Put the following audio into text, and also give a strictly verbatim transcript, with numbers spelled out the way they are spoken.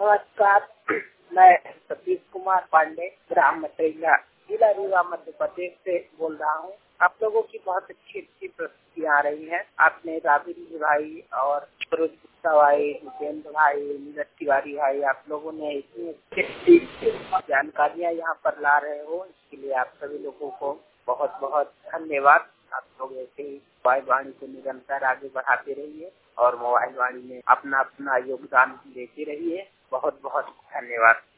नमस्कार, मैं सतीश कुमार पांडे ग्राम मटेरिया जिला रीवा मध्य प्रदेश से बोल रहा हूँ। आप लोगों की बहुत अच्छी अच्छी प्रस्तुतियाँ आ रही हैं। आपने राबिंद्र भाई और सरोज गुप्ता भाई, जितेंद्र भाई, नीरज तिवारी भाई, आप लोगों ने इतनी अच्छी जानकारियाँ यहाँ पर ला रहे हो, इसके लिए आप सभी लोगों को बहुत बहुत धन्यवाद। आप लोग ऐसे ही मोबाइल वाणी को निरंतर आगे बढ़ाते रहिए और मोबाइल वाणी में अपना अपना योगदान देते रहिए। बहुत बहुत धन्यवाद।